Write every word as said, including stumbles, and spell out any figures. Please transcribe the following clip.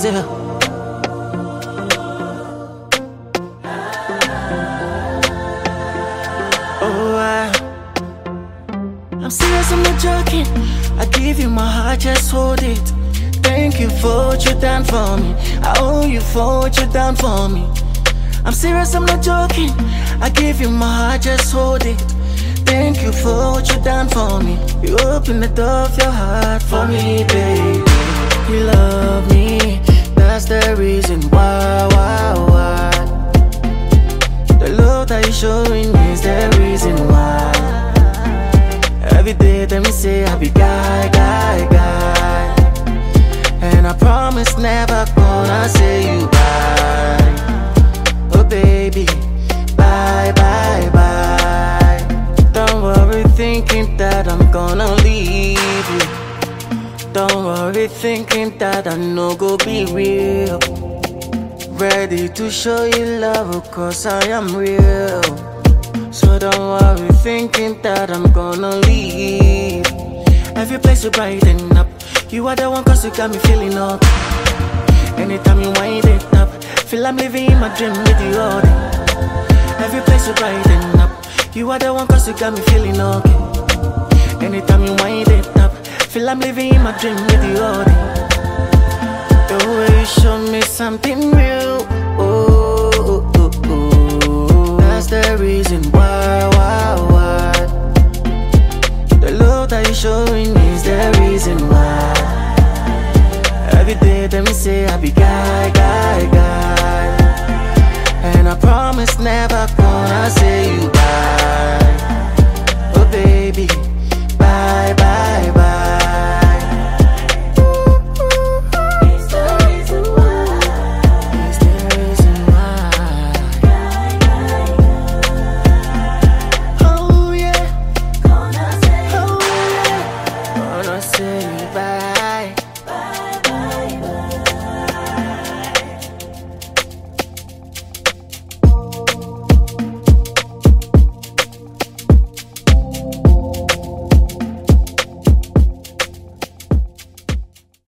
still. Oh, I, I'm serious, I'm not joking. I give you my heart, just hold it. Thank you for what you done for me. I owe you for what you done for me. I'm serious, I'm not joking. I give you my heart, just hold it. Thank you for what you done for me. You opened the door of your heart for me, baby. You love me, that's the reason why, why, why. The love that you're showing me is the reason why. Every day let me say I'll be guy, guy, guy. And I promise never gonna say you bye. Oh baby, bye, bye, bye. Don't worry thinking that I'm gonna leave you. Don't worry thinking that I know go be real. Ready to show you love, cause I am real. So don't worry thinking that I'm gonna leave. Every place you brighten up. You are the one cause you got me feeling up. Anytime you wind it up, feel I'm living in my dream with you all day. Every place you brighten up. You are the one cause you got me feeling okay. Anytime you wind it up, feel I'm living in my dream with you all day. The way you show me something real, oh, oh, oh, oh. That's the reason why, why, why. The love that you're showing me is the reason why. Every day let me say I'll be guy, guy, guy. And I promise never gonna say you